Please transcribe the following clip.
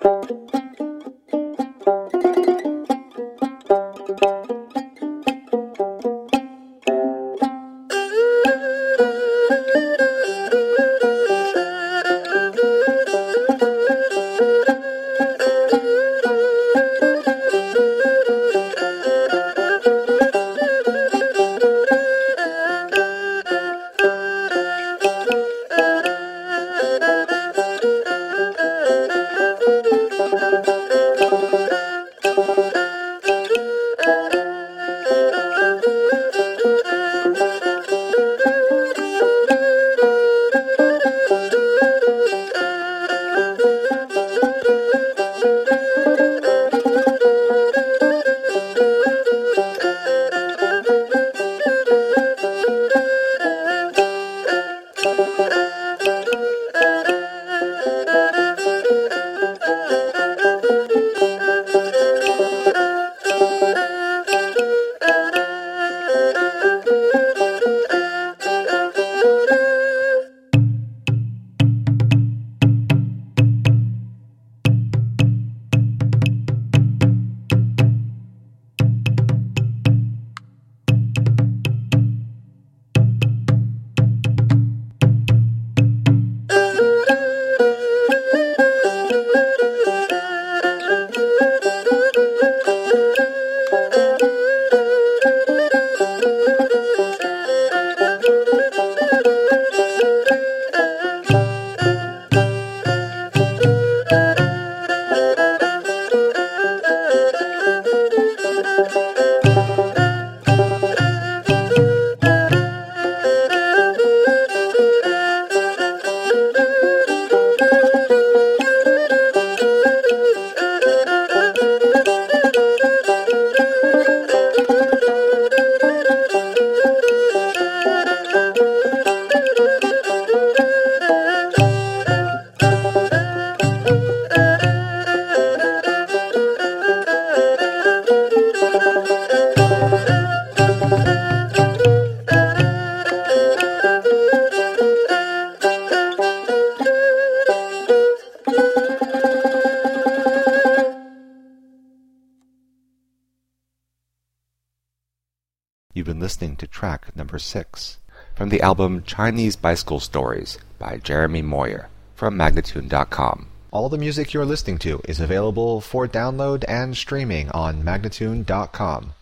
You've been listening to track number 6 from the album Chinese Bicycle Stories by Jeremy Moyer from Magnatune.com. All the music you're listening to is available for download and streaming on Magnatune.com.